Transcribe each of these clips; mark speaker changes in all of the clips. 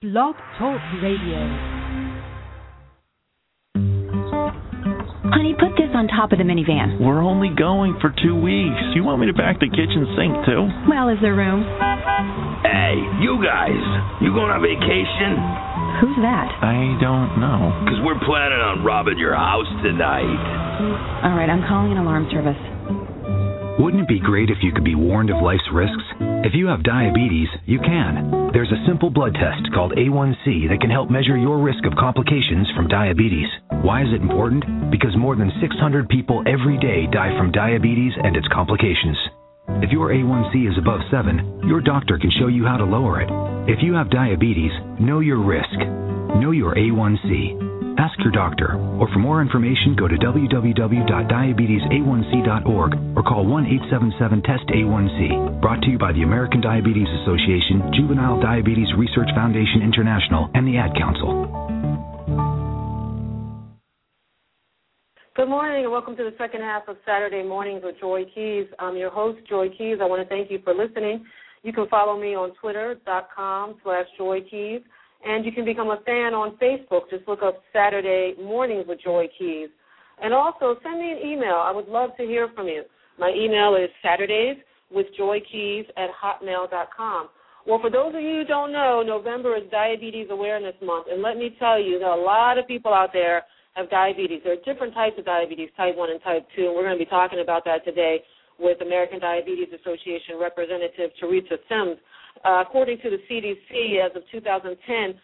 Speaker 1: Blog Talk Radio.
Speaker 2: Honey, put this on top of the minivan.
Speaker 3: We're only going for 2 weeks. You want me to pack the kitchen sink, too?
Speaker 2: Well, is there room?
Speaker 4: Hey, you guys. You going on vacation?
Speaker 2: Who's that?
Speaker 3: I don't know.
Speaker 4: Because we're planning on robbing your house tonight.
Speaker 2: All right, I'm calling an alarm service.
Speaker 5: Wouldn't it be great if you could be warned of life's risks? If you have diabetes, you can. There's a simple blood test called A1C that can help measure your risk of complications from diabetes. Why is it important? Because more than 600 people every day die from diabetes and its complications. If your A1C is above 7, your doctor can show you how to lower it. If you have diabetes, know your risk. Know your A1C. Ask your doctor, or for more information, go to www.diabetesa1c.org or call 1-877-TEST-A1C. Brought to you by the American Diabetes Association, Juvenile Diabetes Research Foundation International, and the Ad Council.
Speaker 6: Good morning and welcome to the second half of Saturday Mornings with Joy Keys. I'm your host, Joy Keys. I want to thank you for listening. You can follow me on Twitter.com/Joy Keys. And you can become a fan on Facebook. Just look up Saturday Mornings with Joy Keys. And also send me an email. I would love to hear from you. My email is saturdayswithjoykeys@hotmail.com. Well, for those of you who don't know, November is Diabetes Awareness Month. And let me tell you, there are a lot of people out there have diabetes. There are different types of diabetes, type 1 and type 2, and we're going to be talking about that today with American Diabetes Association Representative Teresa Sims. According to the CDC, as of 2010,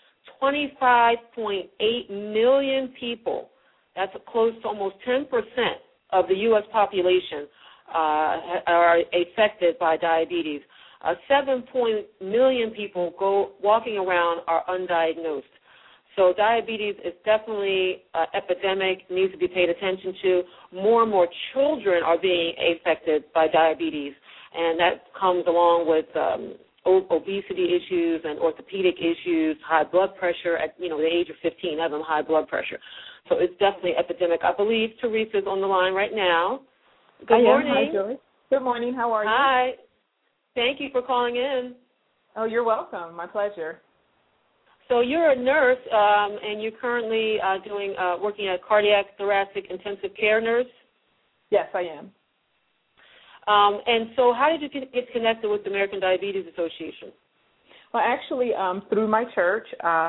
Speaker 6: 25.8 million people, that's close to almost 10% of the U.S. population, are affected by diabetes. 7 million people walking around are undiagnosed. So diabetes is definitely an epidemic, needs to be paid attention to. More and more children are being affected by diabetes, and that comes along with obesity issues and orthopedic issues, high blood pressure at the age of 15, having high blood pressure. So it's definitely an epidemic. I believe Teresa's on the line right now. Good morning.
Speaker 7: Hi, Joy. Good morning. How are you?
Speaker 6: Hi. Thank you for calling in.
Speaker 7: Oh, you're welcome. My pleasure.
Speaker 6: So you're a nurse, and you're currently working at Cardiac Thoracic Intensive Care nurse?
Speaker 7: Yes, I am.
Speaker 6: And so how did you get connected with the American Diabetes Association?
Speaker 7: Well, actually, through my church,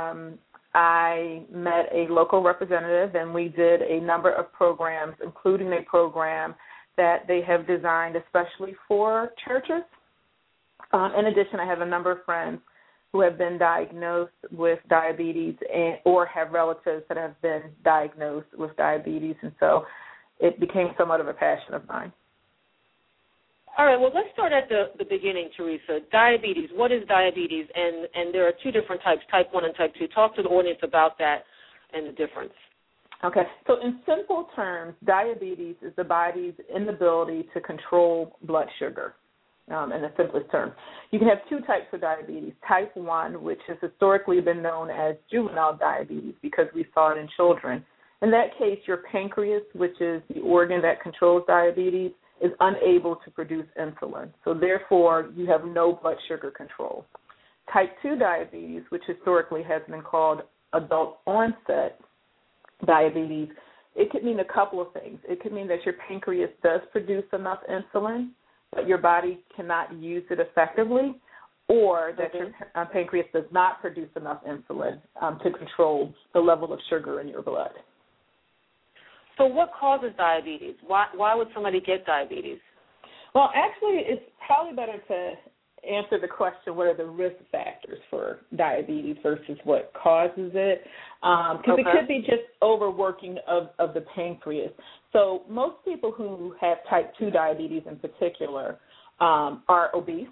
Speaker 7: I met a local representative, and we did a number of programs, including a program that they have designed especially for churches. In addition, I have a number of friends who have been diagnosed with diabetes or have relatives that have been diagnosed with diabetes, and so it became somewhat of a passion of mine.
Speaker 6: All right, well, let's start at the beginning, Teresa. Diabetes, what is diabetes? And there are two different types, type 1 and type 2. Talk to the audience about that and the difference.
Speaker 7: Okay, so in simple terms, diabetes is the body's inability to control blood sugar, in the simplest terms. You can have two types of diabetes. Type 1, which has historically been known as juvenile diabetes because we saw it in children. In that case, your pancreas, which is the organ that controls diabetes, is unable to produce insulin. So therefore, you have no blood sugar control. Type 2 diabetes, which historically has been called adult onset diabetes, it could mean a couple of things. It could mean that your pancreas does produce enough insulin, but your body cannot use it effectively, or that your pancreas does not produce enough insulin to control the level of sugar in your blood.
Speaker 6: So what causes diabetes? Why would somebody get diabetes?
Speaker 7: Well, actually, it's probably better to answer the question, what are the risk factors for diabetes versus what causes it? Because it could be just overworking of the pancreas. So most people who have type 2 diabetes in particular are obese.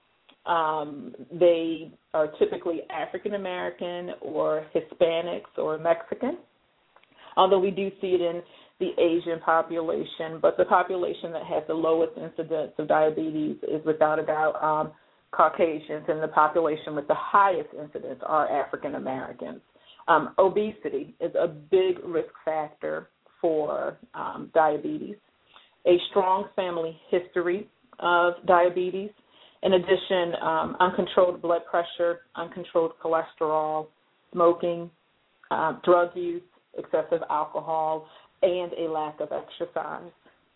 Speaker 7: They are typically African American or Hispanics or Mexican, although we do see it in the Asian population, but the population that has the lowest incidence of diabetes is without a doubt Caucasians, and the population with the highest incidence are African Americans. Obesity is a big risk factor for diabetes. A strong family history of diabetes In addition, uncontrolled blood pressure, uncontrolled cholesterol, smoking, drug use, excessive alcohol, and a lack of exercise.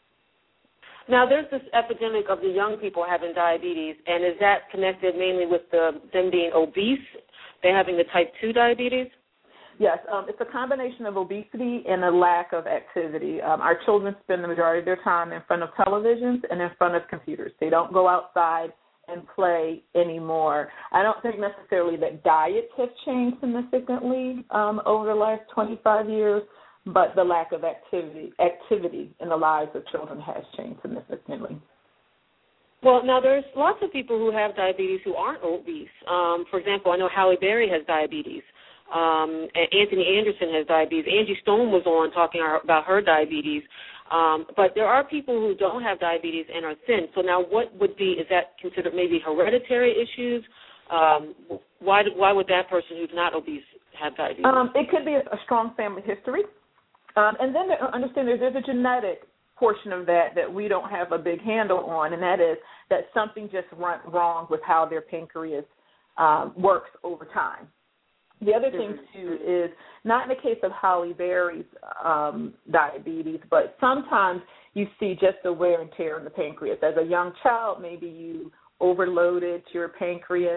Speaker 6: Now, there's this epidemic of the young people having diabetes, and is that connected mainly with them being obese, they having the type 2 diabetes?
Speaker 7: Yes, it's a combination of obesity and a lack of activity. Our children spend the majority of their time in front of televisions and in front of computers. They don't go outside and play anymore. I don't think necessarily that diets have changed significantly over the last 25 years, but the lack of activity in the lives of children has changed significantly.
Speaker 6: Well, now there's lots of people who have diabetes who aren't obese. For example, I know Halle Berry has diabetes. Anthony Anderson has diabetes. Angie Stone was on talking about her diabetes. But there are people who don't have diabetes and are thin. So now is that considered maybe hereditary issues? Why would that person who's not obese have diabetes?
Speaker 7: It could be a strong family history. And then understand there's a genetic portion of that we don't have a big handle on, and that is that something just went wrong with how their pancreas works over time. The other thing, too, is not in the case of Halle Berry's diabetes, but sometimes you see just the wear and tear in the pancreas. As a young child, maybe you overloaded your pancreas,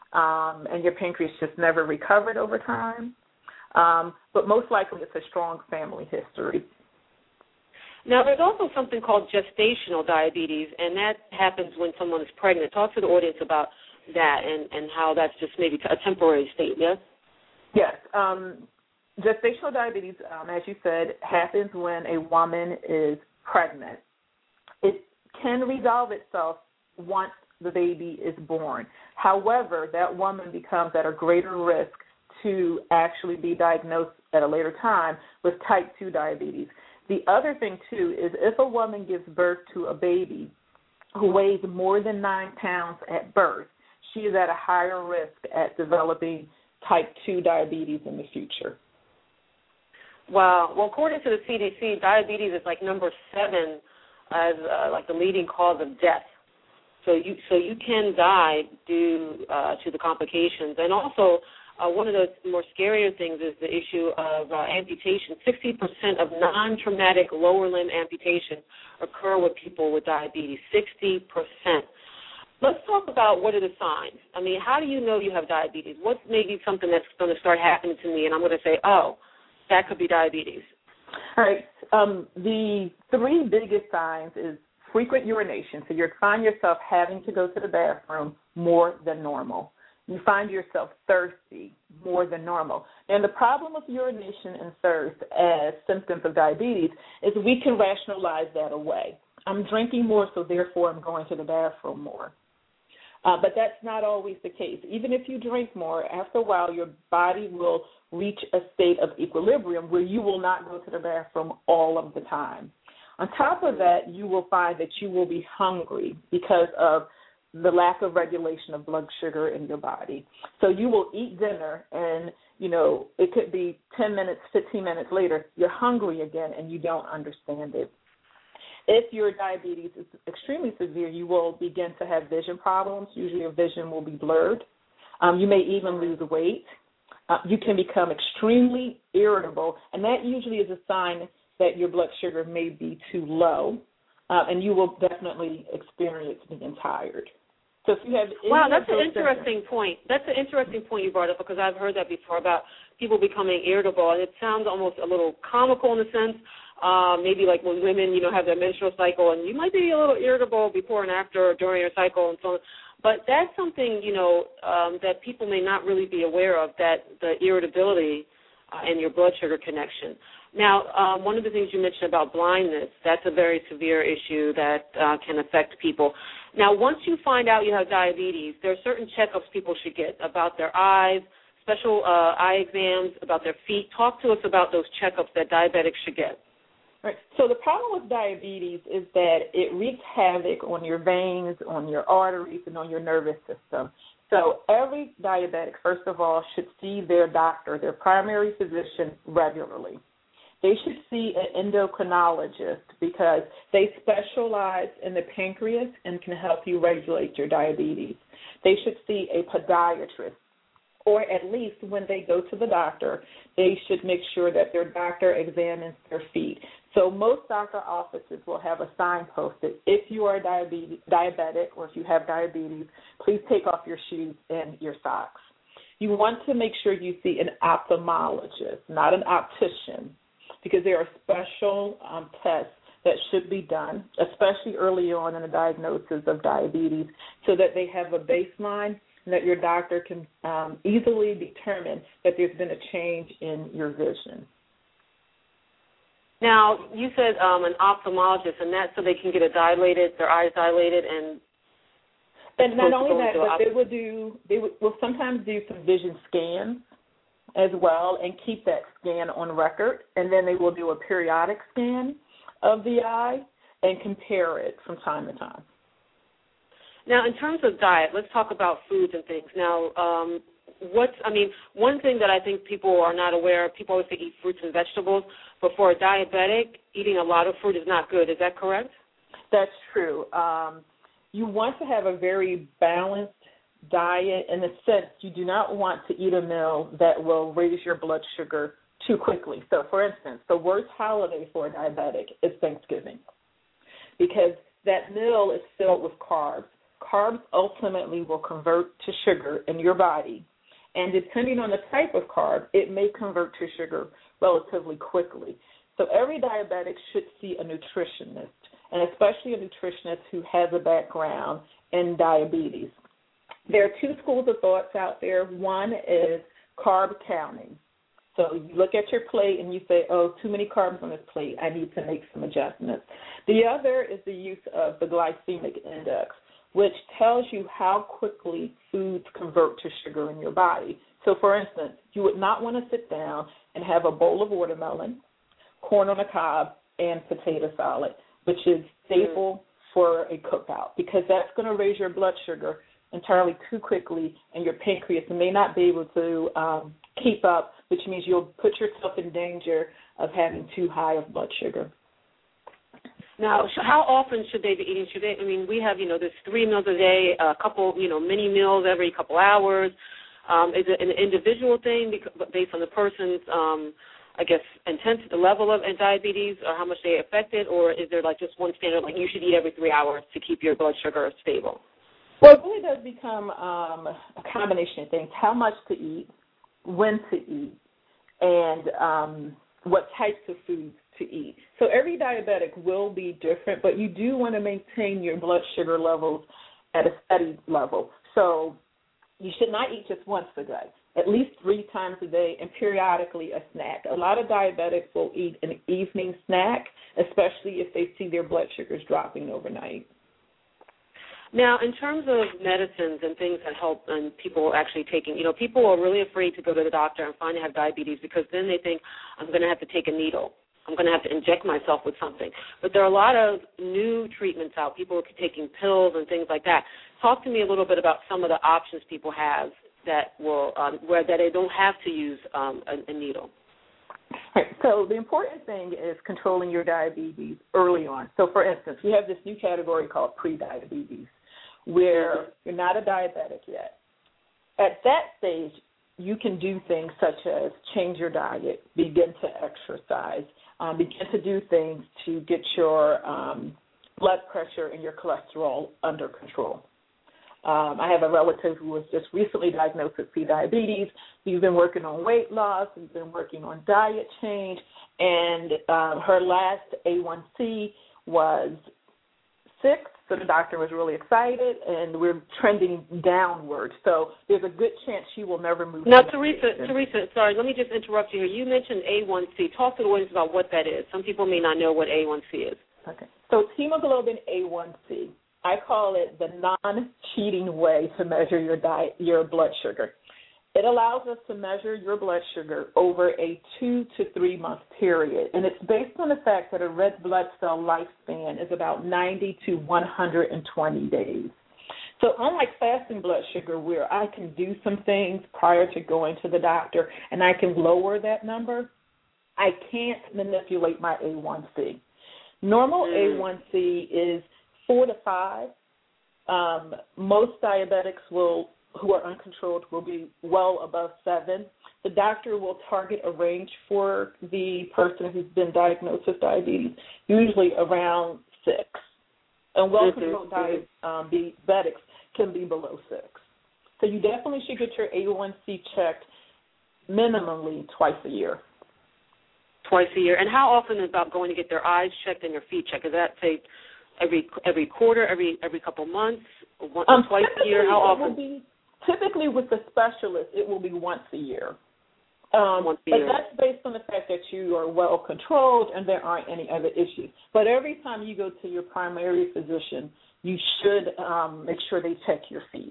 Speaker 7: and your pancreas just never recovered over time. But most likely it's a strong family history.
Speaker 6: Now, there's also something called gestational diabetes, and that happens when someone is pregnant. Talk to the audience about that and how that's just maybe a temporary state, yes?
Speaker 7: Yes. Gestational diabetes, as you said, happens when a woman is pregnant. It can resolve itself once the baby is born. However, that woman becomes at a greater risk to actually be diagnosed at a later time with type 2 diabetes. The other thing, too, is if a woman gives birth to a baby who weighs more than 9 pounds at birth, she is at a higher risk at developing type 2 diabetes in the future.
Speaker 6: Wow. Well, according to the CDC, diabetes is like number 7 as like the leading cause of death. So you can die due to the complications. And also, one of the more scarier things is the issue of amputation. 60% of non-traumatic lower limb amputations occur with people with diabetes, 60%. Let's talk about what are the signs. I mean, how do you know you have diabetes? What's maybe something that's going to start happening to me and I'm going to say, oh, that could be diabetes?
Speaker 7: All right. The 3 biggest signs is frequent urination. So you find yourself having to go to the bathroom more than normal. You find yourself thirsty more than normal. And the problem with urination and thirst as symptoms of diabetes is we can rationalize that away. I'm drinking more, so therefore I'm going to the bathroom more. But that's not always the case. Even if you drink more, after a while your body will reach a state of equilibrium where you will not go to the bathroom all of the time. On top of that, you will find that you will be hungry because of the lack of regulation of blood sugar in your body. So you will eat dinner and, it could be 10 minutes, 15 minutes later, you're hungry again and you don't understand it. If your diabetes is extremely severe, you will begin to have vision problems. Usually your vision will be blurred. You may even lose weight. You can become extremely irritable, and that usually is a sign that your blood sugar may be too low, and you will definitely experience being tired. So if you have
Speaker 6: that's an interesting point. That's an interesting point you brought up because I've heard that before about people becoming irritable, and it sounds almost a little comical in a sense. Maybe like when women, have their menstrual cycle, and you might be a little irritable before and after or during your cycle and so on. But that's something, that people may not really be aware of, that the irritability and your blood sugar connection. Now, one of the things you mentioned about blindness, that's a very severe issue that can affect people. Now, once you find out you have diabetes, there are certain checkups people should get about their eyes, special eye exams, about their feet. Talk to us about those checkups that diabetics should get.
Speaker 7: Right. So the problem with diabetes is that it wreaks havoc on your veins, on your arteries, and on your nervous system. So every diabetic, first of all, should see their doctor, their primary physician, regularly. they should see an endocrinologist because they specialize in the pancreas and can help you regulate your diabetes. They should see a podiatrist, or at least when they go to the doctor, they should make sure that their doctor examines their feet. So most doctor offices will have a sign posted, if you are diabetic or if you have diabetes, please take off your shoes and your socks. You want to make sure you see an ophthalmologist, not an optician, because there are special tests that should be done, especially early on in the diagnosis of diabetes, so that they have a baseline and that your doctor can easily determine that there's been a change in your vision.
Speaker 6: Now, you said an ophthalmologist, and that's so they can get their eyes dilated, and
Speaker 7: not only that, but they will sometimes do some vision scans as well and keep that scan on record, and then they will do a periodic scan of the eye and compare it from time to time.
Speaker 6: Now, in terms of diet, let's talk about foods and things. Now, one thing that I think people are not aware of, people always say eat fruits and vegetables, but for a diabetic, eating a lot of fruit is not good. Is that correct?
Speaker 7: That's true. You want to have a very balanced diet in the sense you do not want to eat a meal that will raise your blood sugar too quickly. So, for instance, the worst holiday for a diabetic is Thanksgiving because that meal is filled with carbs. Carbs ultimately will convert to sugar in your body, and depending on the type of carb, it may convert to sugar relatively quickly. So every diabetic should see a nutritionist, and especially a nutritionist who has a background in diabetes. There are two schools of thoughts out there. One is carb counting. So you look at your plate and you say, oh, too many carbs on this plate. I need to make some adjustments. The other is the use of the glycemic index, which tells you how quickly foods convert to sugar in your body. So, for instance, you would not want to sit down and have a bowl of watermelon, corn on the cob, and potato salad, which is staple for a cookout, because that's going to raise your blood sugar entirely too quickly, and your pancreas may not be able to keep up, which means you'll put yourself in danger of having too high of blood sugar.
Speaker 6: Now, how often should they be eating? We have, there's 3 meals a day, a couple, mini meals every couple hours. Is it an individual thing based on the person's, the level of diabetes or how much they affected, or is there like just one standard, like you should eat every 3 hours to keep your blood sugar stable?
Speaker 7: Well, it really does become a combination of things: how much to eat, when to eat, and what types of foods to eat. So every diabetic will be different, but you do want to maintain your blood sugar levels at a steady level. So you should not eat just once a day, at least 3 times a day, and periodically a snack. A lot of diabetics will eat an evening snack, especially if they see their blood sugars dropping overnight.
Speaker 6: Now, in terms of medicines and things that help and people actually taking, people are really afraid to go to the doctor and find they have diabetes because then they think, I'm going to have to take a needle. I'm going to have to inject myself with something. But there are a lot of new treatments out. People are taking pills and things like that. Talk to me a little bit about some of the options people have that will where they don't have to use a needle.
Speaker 7: Right. So the important thing is controlling your diabetes early on. So, for instance, we have this new category called prediabetes, where you're not a diabetic yet. At that stage, you can do things such as change your diet, begin to exercise, begin to do things to get your blood pressure and your cholesterol under control. I have a relative who was just recently diagnosed with prediabetes. We've been working on weight loss. We've been working on diet change. And her last A1C was 6, so the doctor was really excited, and we're trending downward. So there's a good chance she will never move.
Speaker 6: Now, Teresa, sorry, let me just interrupt you here. You mentioned A1C. Talk to the audience about what that is. Some people may not know what A1C is.
Speaker 7: Okay. So it's hemoglobin A1C. I call it the non-cheating way to measure your blood sugar. It allows us to measure your blood sugar over a 2 to 3 month period, and it's based on the fact that a red blood cell lifespan is about 90 to 120 days. So unlike fasting blood sugar, where I can do some things prior to going to the doctor and I can lower that number, I can't manipulate my A1C. Normal A1C is 4 to 5. Most diabetics who are uncontrolled will be well above 7. The doctor will target a range for the person who's been diagnosed with diabetes, usually around 6. And well-controlled diabetics can be below 6. So you definitely should get your A1C checked minimally twice a year.
Speaker 6: Twice a year. And how often is about going to get their eyes checked and your feet checked? Is that, say, every quarter, every couple months, twice a year? How often?
Speaker 7: Typically with the specialist, it will be once a year.
Speaker 6: Once a year.
Speaker 7: But that's based on the fact that you are well controlled and there aren't any other issues. But every time you go to your primary physician, you should make sure they check your feet.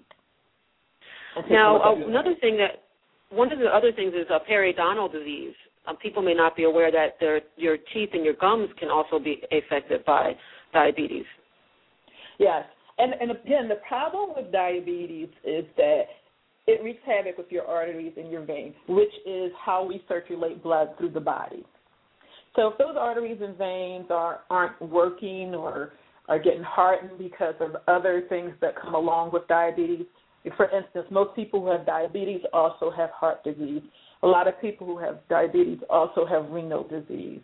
Speaker 6: Now, one of the other things is periodontal disease. People may not be aware that your teeth and your gums can also be affected by diabetes.
Speaker 7: Yes. And again, the problem with diabetes is that it wreaks havoc with your arteries and your veins, which is how we circulate blood through the body. So if those arteries and veins aren't working or are getting hardened because of other things that come along with diabetes, for instance, most people who have diabetes also have heart disease. A lot of people who have diabetes also have renal disease.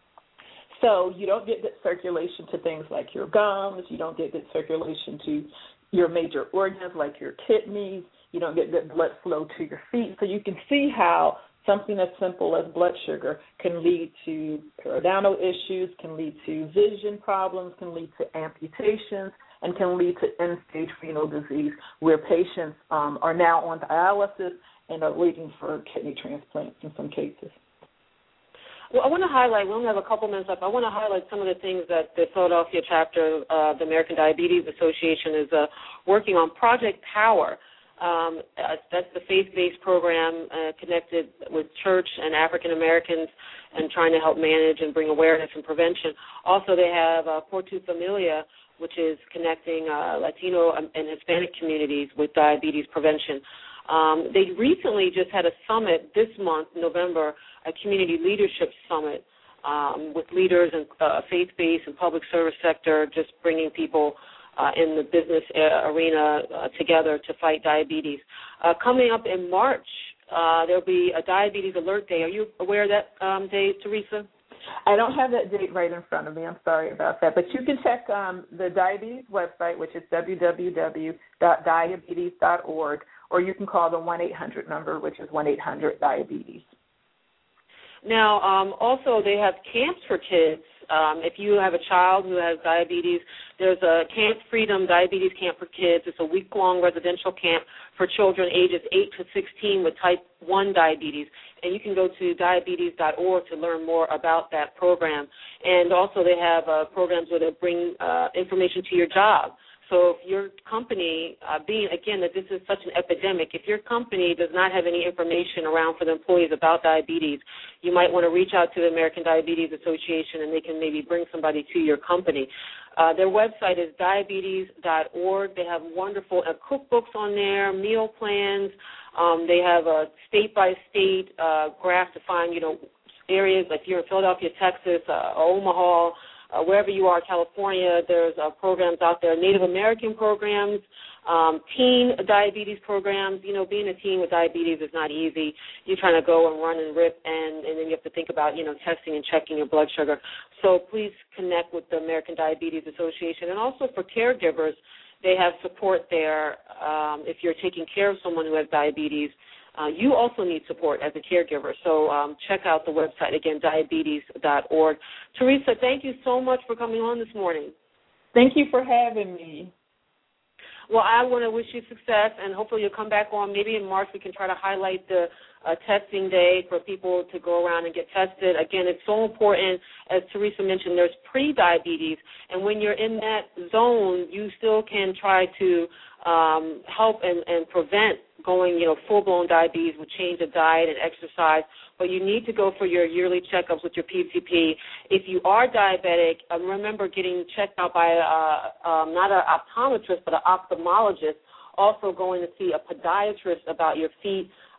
Speaker 7: So you don't get good circulation to things like your gums. You don't get good circulation to your major organs like your kidneys. You don't get good blood flow to your feet. So you can see how something as simple as blood sugar can lead to periodontal issues, can lead to vision problems, can lead to amputations, and can lead to end-stage renal disease where patients are now on dialysis and are waiting for kidney transplants in some cases.
Speaker 6: Well, I want to highlight, we only have a couple minutes left, I want to highlight some of the things that the Philadelphia chapter of the American Diabetes Association is working on. Project Power. That's the faith-based program connected with church and African Americans and trying to help manage and bring awareness and prevention. Also, they have Por Tu Familia, which is connecting Latino and Hispanic communities with diabetes prevention. They recently just had a summit this month, November, a community leadership summit with leaders in faith-based and public service sector, just bringing people in the business arena together to fight diabetes. Coming up in March, there'll be a Diabetes Alert Day. Are you aware of that day, Teresa?
Speaker 7: I don't have that date right in front of me. I'm sorry about that. But you can check the diabetes website, which is www.diabetes.org, or you can call the 1-800 number, which is 1-800-DIABETES.
Speaker 6: Now, also they have camps for kids. If you have a child who has diabetes, there's a Camp Freedom Diabetes Camp for Kids. It's a week-long residential camp for children ages 8 to 16 with type 1 diabetes. And you can go to diabetes.org to learn more about that program. And also they have programs where they bring information to your job. So if your company, being, again, that this is such an epidemic, if your company does not have any information around for the employees about diabetes, you might want to reach out to the American Diabetes Association and they can maybe bring somebody to your company. Their website is diabetes.org. They have wonderful cookbooks on there, meal plans. They have a state-by-state graph to find, areas like you're in Philadelphia, Texas, Omaha, wherever you are, California, there's programs out there, Native American programs, teen diabetes programs. Being a teen with diabetes is not easy. You're trying to go and run and rip, and then you have to think about, testing and checking your blood sugar. So please connect with the American Diabetes Association. And also for caregivers, they have support there. If you're taking care of someone who has diabetes, you also need support as a caregiver. So check out the website, again, diabetes.org. Teresa, thank you so much for coming on this morning.
Speaker 7: Thank you for having me.
Speaker 6: Well, I want to wish you success, and hopefully you'll come back on. Maybe in March we can try to highlight the testing day for people to go around and get tested. Again, it's so important. As Teresa mentioned, there's pre-diabetes, and when you're in that zone, you still can try to help and prevent going, full-blown diabetes with change of diet and exercise, but you need to go for your yearly checkups with your PCP. If you are diabetic, remember getting checked out by not an optometrist, but an ophthalmologist, also going to see a podiatrist about your feet,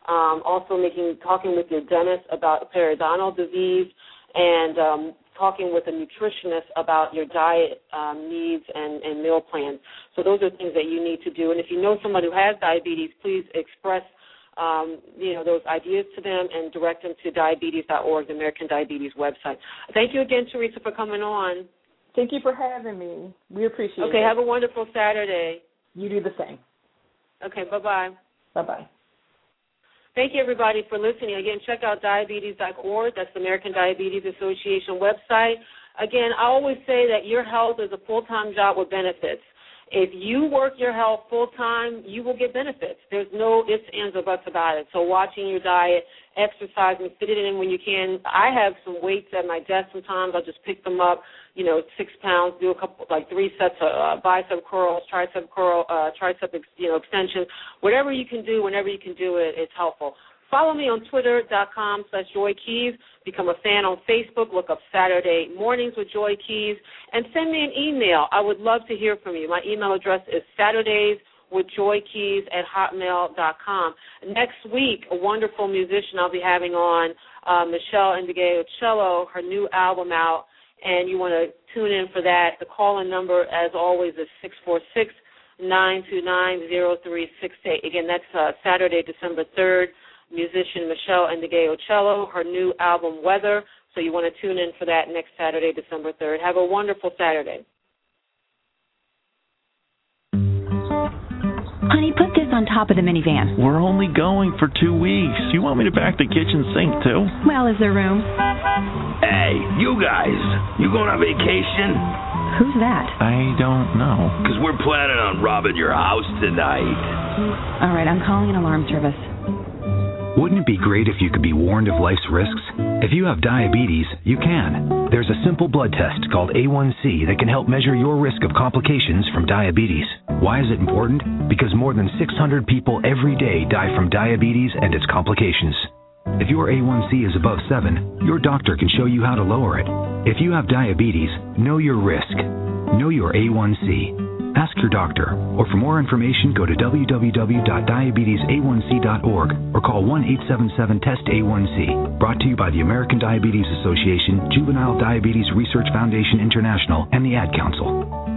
Speaker 6: Also talking with your dentist about periodontal disease, and talking with a nutritionist about your diet needs and meal plans. So those are things that you need to do. And if you know someone who has diabetes, please express those ideas to them and direct them to diabetes.org, the American Diabetes website. Thank you again, Teresa, for coming on.
Speaker 7: Thank you for having me. We appreciate it.
Speaker 6: Okay, have a wonderful Saturday.
Speaker 7: You do the same.
Speaker 6: Okay, bye-bye.
Speaker 7: Bye-bye.
Speaker 6: Thank you, everybody, for listening. Again, check out diabetes.org. That's the American Diabetes Association website. Again, I always say that your health is a full-time job with benefits. If you work your health full-time, you will get benefits. There's no ifs, ands, or buts about it. So watching your diet, exercising, fit it in when you can. I have some weights at my desk sometimes. I'll just pick them up, 6 pounds, do a couple, 3 sets of bicep curls, tricep extensions. Whatever you can do, whenever you can do it, it's helpful. Follow me on Twitter.com/Joy Keys. Become a fan on Facebook. Look up Saturday Mornings with Joy Keys. And send me an email. I would love to hear from you. My email address is SaturdaysWithJoyKeys@hotmail.com. Next week, a wonderful musician I'll be having on, Michelle Ndegeocello, her new album out, and you want to tune in for that. The call-in number, as always, is 646-929-0368. Again, that's Saturday, December 3rd. Musician Michelle Ndegeocello, her new album Weather. So you want to tune in for that next Saturday, December 3rd. Have a wonderful Saturday.
Speaker 2: Honey, put this on top of the minivan.
Speaker 3: We're only going for 2 weeks. You want me to back the kitchen sink, too?
Speaker 2: Well, is there room?
Speaker 4: Hey, you guys, you going on vacation?
Speaker 2: Who's that?
Speaker 3: I don't know.
Speaker 4: Because we're planning on robbing your house tonight.
Speaker 2: All right, I'm calling an alarm service.
Speaker 5: Wouldn't it be great if you could be warned of life's risks? If you have diabetes, you can. There's a simple blood test called A1C that can help measure your risk of complications from diabetes. Why is it important? Because more than 600 people every day die from diabetes and its complications. If your A1C is above 7, your doctor can show you how to lower it. If you have diabetes, know your risk. Know your A1C. Ask your doctor, or for more information, go to www.diabetesa1c.org or call 1-877-TEST-A1C. Brought to you by the American Diabetes Association, Juvenile Diabetes Research Foundation International, and the Ad Council.